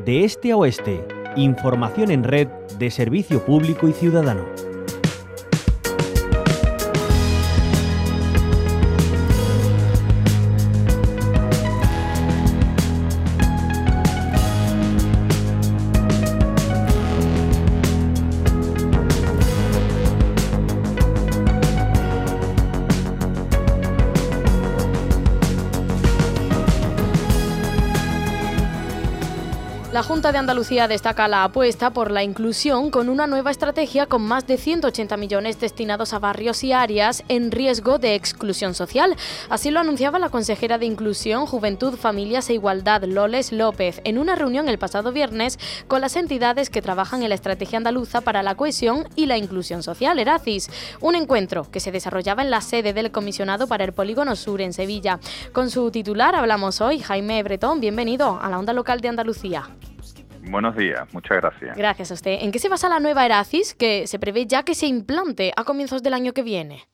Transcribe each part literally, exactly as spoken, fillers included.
De este a oeste, información en red de servicio público y ciudadano. La Junta de Andalucía destaca la apuesta por la inclusión con una nueva estrategia con más de ciento ochenta millones destinados a barrios y áreas en riesgo de exclusión social. Así lo anunciaba la consejera de Inclusión, Juventud, Familias e Igualdad, Loles López, en una reunión el pasado viernes con las entidades que trabajan en la Estrategia Andaluza para la Cohesión y la Inclusión Social, ERACIS. Un encuentro que se desarrollaba en la sede del Comisionado para el Polígono Sur en Sevilla. Con su titular hablamos hoy, Jaime Bretón. Bienvenido a la Onda Local de Andalucía. Buenos días, muchas gracias. Gracias a usted. ¿En qué se basa la nueva ERACIS que se prevé ya que se implante a comienzos del año que viene?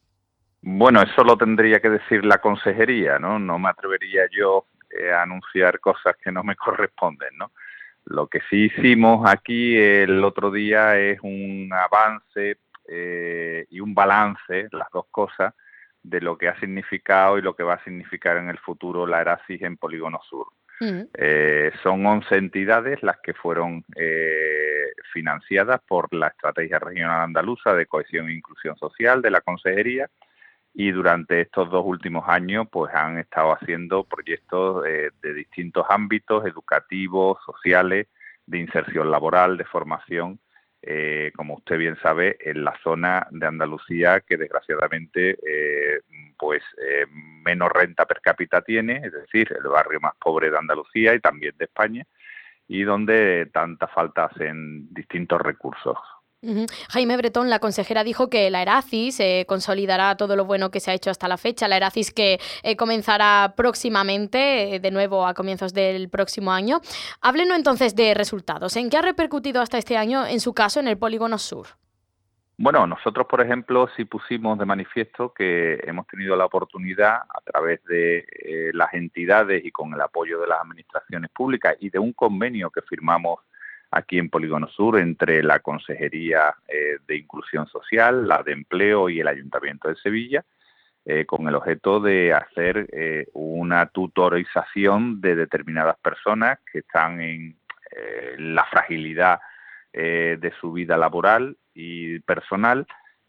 Bueno, eso lo tendría que decir la consejería, ¿no? No me atrevería yo eh, a anunciar cosas que no me corresponden, ¿no? Lo que sí hicimos aquí el otro día es un avance eh, y un balance, las dos cosas, de lo que ha significado y lo que va a significar en el futuro la ERACIS en Polígono Sur. Uh-huh. Eh, son once entidades las que fueron eh, financiadas por la Estrategia Regional Andaluza de Cohesión e Inclusión Social de la Consejería, y durante estos dos últimos años pues han estado haciendo proyectos eh, de distintos ámbitos educativos, sociales, de inserción laboral, de formación, eh, como usted bien sabe, en la zona de Andalucía que desgraciadamente eh, pues eh, menos renta per cápita tiene, es decir, el barrio más pobre de Andalucía y también de España, y donde tanta falta hacen distintos recursos. Uh-huh. Jaime Bretón, la consejera, dijo que la ERACIS eh, consolidará todo lo bueno que se ha hecho hasta la fecha, la ERACIS que eh, comenzará próximamente, eh, de nuevo a comienzos del próximo año. Háblenos entonces de resultados. ¿En qué ha repercutido hasta este año, en su caso, en el Polígono Sur? Bueno, nosotros, por ejemplo, sí pusimos de manifiesto que hemos tenido la oportunidad, a través de eh, las entidades y con el apoyo de las administraciones públicas y de un convenio que firmamos aquí en Polígono Sur entre la Consejería eh, de Inclusión Social, la de Empleo y el Ayuntamiento de Sevilla, eh, con el objeto de hacer eh, una tutorización de determinadas personas que están en eh, la fragilidad eh, de su vida laboral y personal,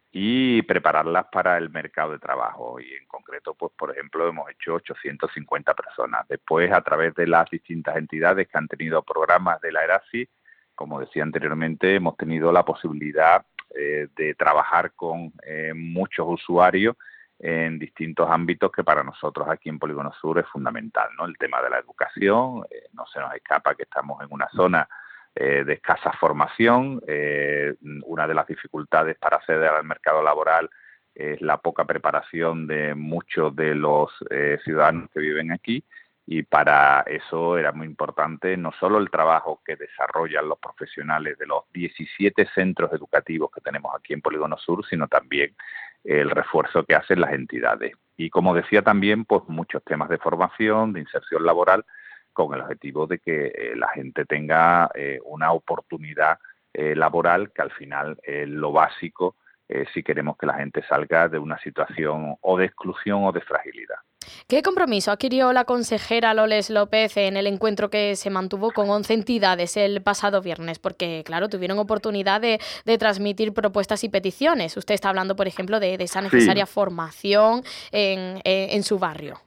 y prepararlas para el mercado de trabajo. Y en concreto, pues por ejemplo, hemos hecho ochocientas cincuenta personas. Después, a través de las distintas entidades que han tenido programas de la ERACIS, como decía anteriormente, hemos tenido la posibilidad eh, de trabajar con eh, muchos usuarios en distintos ámbitos que para nosotros aquí en Polígono Sur es fundamental, ¿no? El tema de la educación, eh, no se nos escapa que estamos en una zona eh, de escasa formación. Eh, una de las dificultades para acceder al mercado laboral es la poca preparación de muchos de los eh, ciudadanos que viven aquí. Y para eso era muy importante no solo el trabajo que desarrollan los profesionales de los diecisiete centros educativos que tenemos aquí en Polígono Sur, sino también el refuerzo que hacen las entidades. Y como decía también, pues muchos temas de formación, de inserción laboral, con el objetivo de que eh, la gente tenga eh, una oportunidad eh, laboral, que al final es lo básico eh, si queremos que la gente salga de una situación o de exclusión o de fragilidad. ¿Qué compromiso adquirió la consejera Loles López en el encuentro que se mantuvo con once entidades el pasado viernes? Porque, claro, tuvieron oportunidad de, de transmitir propuestas y peticiones. Usted está hablando, por ejemplo, de, de esa necesaria sí. formación en, en, en su barrio.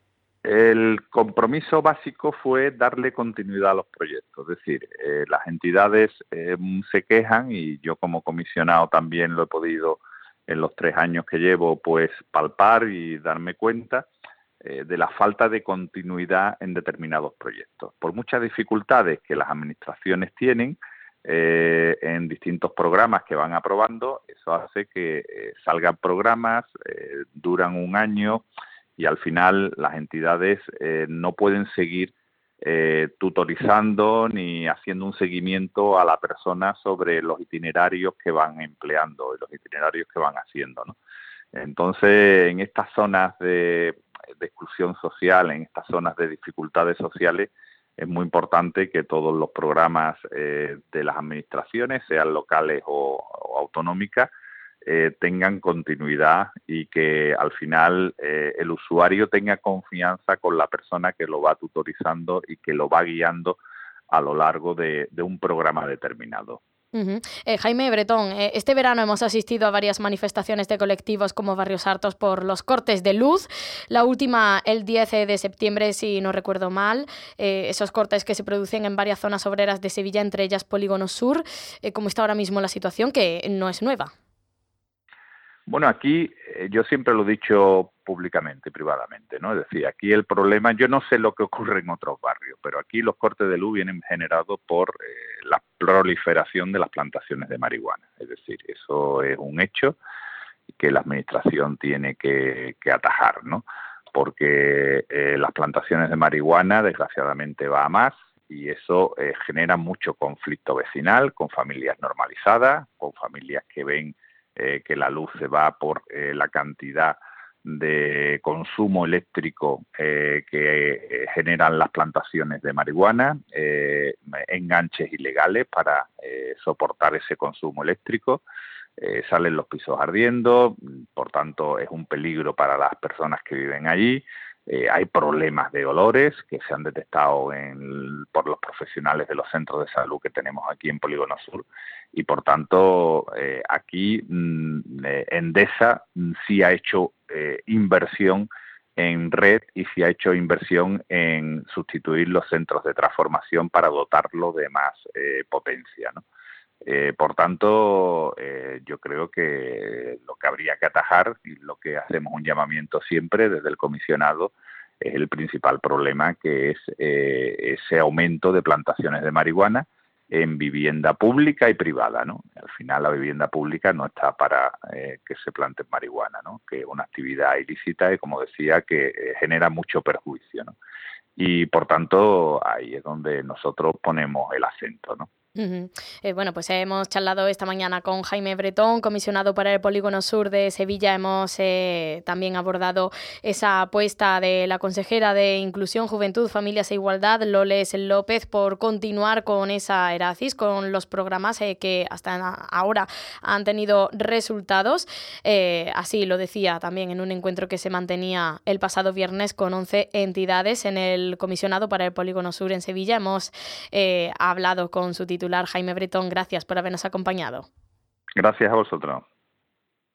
El compromiso básico fue darle continuidad a los proyectos. Es decir, eh, las entidades eh, se quejan, y yo como comisionado también lo he podido en los tres años que llevo, pues palpar y darme cuenta eh, de la falta de continuidad en determinados proyectos. Por muchas dificultades que las administraciones tienen eh, en distintos programas que van aprobando, eso hace que eh, salgan programas, eh, duran un año, y al final las entidades eh, no pueden seguir eh, tutorizando ni haciendo un seguimiento a la persona sobre los itinerarios que van empleando y los itinerarios que van haciendo, ¿no? Entonces, en estas zonas de, de exclusión social, en estas zonas de dificultades sociales, es muy importante que todos los programas eh, de las administraciones, sean locales o, o autonómicas, eh, tengan continuidad y que al final eh, el usuario tenga confianza con la persona que lo va tutorizando y que lo va guiando a lo largo de, de un programa determinado. Uh-huh. Eh, Jaime Bretón, eh, este verano hemos asistido a varias manifestaciones de colectivos como Barrios Hartos por los cortes de luz. La última el diez de septiembre, si no recuerdo mal. Eh, esos cortes que se producen en varias zonas obreras de Sevilla, entre ellas Polígono Sur. Eh, ¿Cómo está ahora mismo la situación? Que no es nueva. Bueno, aquí eh, yo siempre lo he dicho públicamente, privadamente, ¿no? Es decir, aquí el problema, yo no sé lo que ocurre en otros barrios, pero aquí los cortes de luz vienen generados por eh, la proliferación de las plantaciones de marihuana. Es decir, eso es un hecho que la administración tiene que, que atajar, ¿no? Porque eh, las plantaciones de marihuana, desgraciadamente, va a más y eso eh, genera mucho conflicto vecinal con familias normalizadas, con familias que ven Eh, que la luz se va por eh, la cantidad de consumo eléctrico eh, que eh, generan las plantaciones de marihuana, eh, enganches ilegales para eh, soportar ese consumo eléctrico, eh, salen los pisos ardiendo, por tanto es un peligro para las personas que viven allí. Eh, hay problemas de olores que se han detectado en, por los profesionales de los centros de salud que tenemos aquí en Polígono Sur y por tanto eh, aquí mmm, eh, Endesa mmm, sí ha hecho eh, inversión en red y sí ha hecho inversión en sustituir los centros de transformación para dotarlo de más eh, potencia, ¿no? Eh, por tanto, eh, yo creo que lo que habría que atajar y lo que hacemos un llamamiento siempre desde el comisionado es el principal problema, que es eh, ese aumento de plantaciones de marihuana en vivienda pública y privada, ¿no? Al final la vivienda pública no está para eh, que se plante marihuana, ¿no? Que es una actividad ilícita y, como decía, que eh, genera mucho perjuicio, ¿no? Y por tanto ahí es donde nosotros ponemos el acento, ¿no? Uh-huh. Eh, bueno, pues hemos charlado esta mañana con Jaime Bretón, comisionado para el Polígono Sur de Sevilla. Hemos eh, también abordado esa apuesta de la consejera de Inclusión, Juventud, Familias e Igualdad, Loles López, por continuar con esa ERACIS, con los programas eh, que hasta ahora han tenido resultados. Eh, así lo decía también en un encuentro que se mantenía el pasado viernes con once entidades en el comisionado para el Polígono Sur en Sevilla. Hemos eh, hablado con su titular, Jaime Bretón. Gracias por habernos acompañado. Gracias a vosotros.